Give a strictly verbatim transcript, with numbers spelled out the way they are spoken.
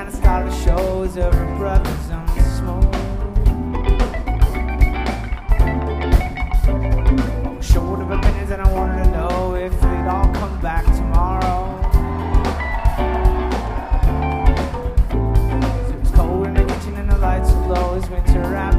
to start the shows of her brothers on the smoke. Short of opinions, and I wanted to know if they'd all come back tomorrow. So it was cold in the kitchen and the lights were low as winter wrapped